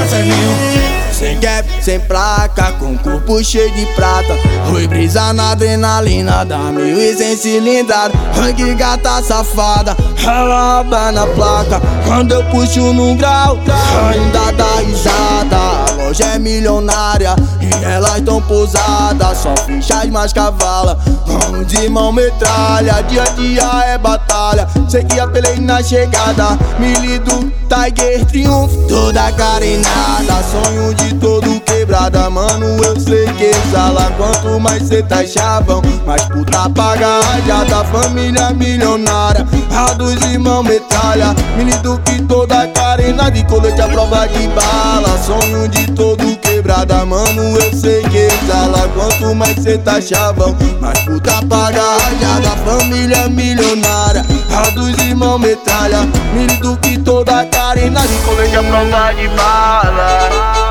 Sem cap, sem placa, com corpo cheio de prata. Fui brisa na adrenalina da 1100 cilindrada. Rangue gata safada, ela aba na placa. Quando eu puxo num grau, ainda dá risada. A loja é milionária e elas tão pousadas. Só fichas mais cavala, mão de mão metralha. Dia a dia é batalha, sei que apelei na chegada. Mili do Tiger Triunfo, toda carenada. Sonho de todo quebrada, mano, eu sei que exala. Quanto mais cê tá chavão, mais puta paga a rajada. Família milionária, a dos irmãos metralha. Mili do que toda carenada e colete à prova de bala. Sonho de todo quebrada, mano, eu sei que exala. Quanto mais cê tá chavão, mais puta paga a rajada. Família milionária, a dos irmãos metralha. Mili do que toda carenada e colete à prova de bala.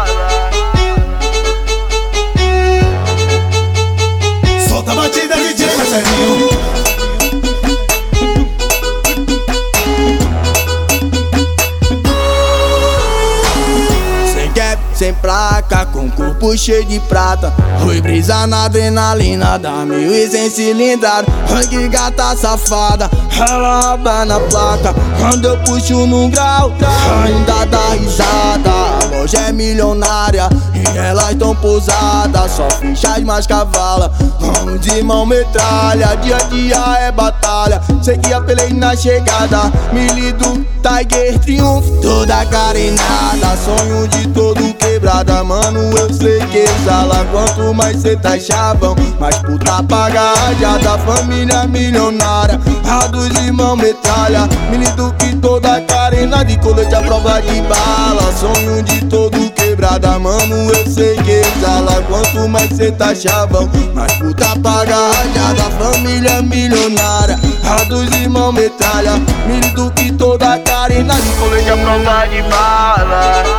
Solta a batida, DJ Marcelinho. Sem cap, sem placa, com corpo cheio de prata. Fui brisa na adrenalina da 1100 cilindrada. Rangue gata safada, ela aba na placa. Quando eu puxo num grau, ainda dá risada. A loja é milionária e elas tão pousadas. Só fichas mais cavala, mão de mão metralha. Dia a dia é batalha, sei que apelei na chegada. Mili do Tiger Triunfo, toda carenada. Sonho de todo quebrada, mano, eu sei que exala. Quanto mais cê tá chavão, mais puta paga a rajada. Família milionária, a dos irmãos metralha. Mili do que toda carenada e colete à prova de bala. Sonho de todo quebrada, mano, eu sei que exala. Quanto mais cê tá chavão, mais puta paga a rajada. Família milionária, a dos irmãos metralha. Mili do que toda carenada e colete à prova de bala.